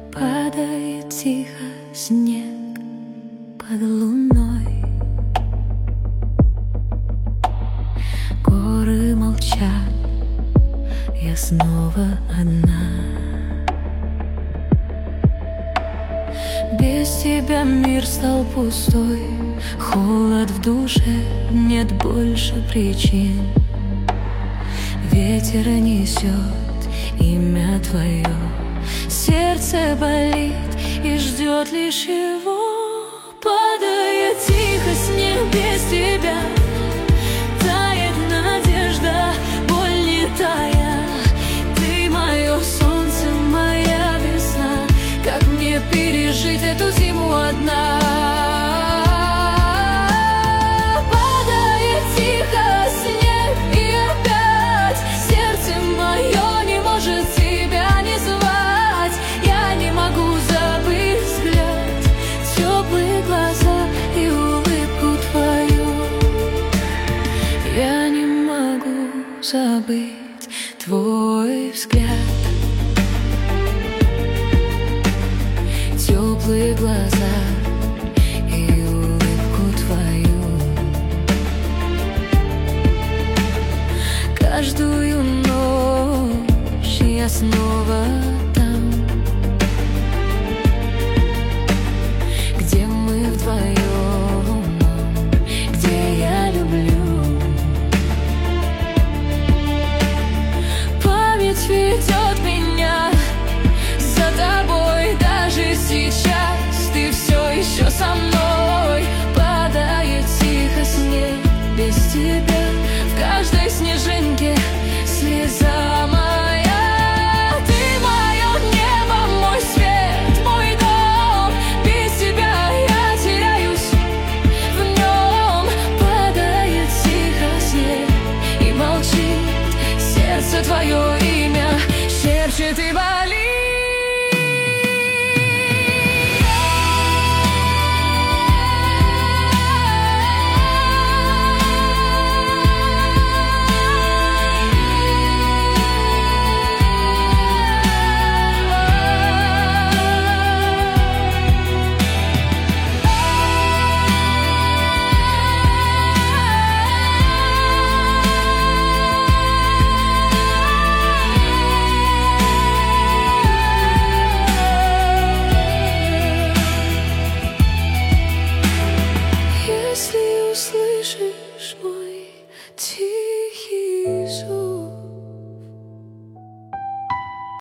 Падает тихо снег под луной. Горы молчат, я снова одна. Без тебя мир стал пустой, холод в душе, нет больше причин. Ветер несет имя твое, сердце болит и ждет лишь его. Падает тихо снег без тебя, тает надежда, боль не тая. Ты мое солнце, моя весна, как мне пережить эту зиму одна? Падает тихо снег, и опять сердце мое не может тебя не звать. Я не могу забыть взгляд, теплые глаза и улыбку твою. Я не могу забыть твой взгляд, теплые глаза и улыбку твою. Каждую ночь я снова там, где мы вдвоем, где я люблю. Память ведет меня за тобой, даже сейчас ты все еще со мной. Падает тихо снег без тебя, в каждой снежинке слеза моя. Ты мое небо, мой свет, мой дом, без тебя я теряюсь в нем. Падает тихо снег и молчит сердце, твое имя шепчет и болит.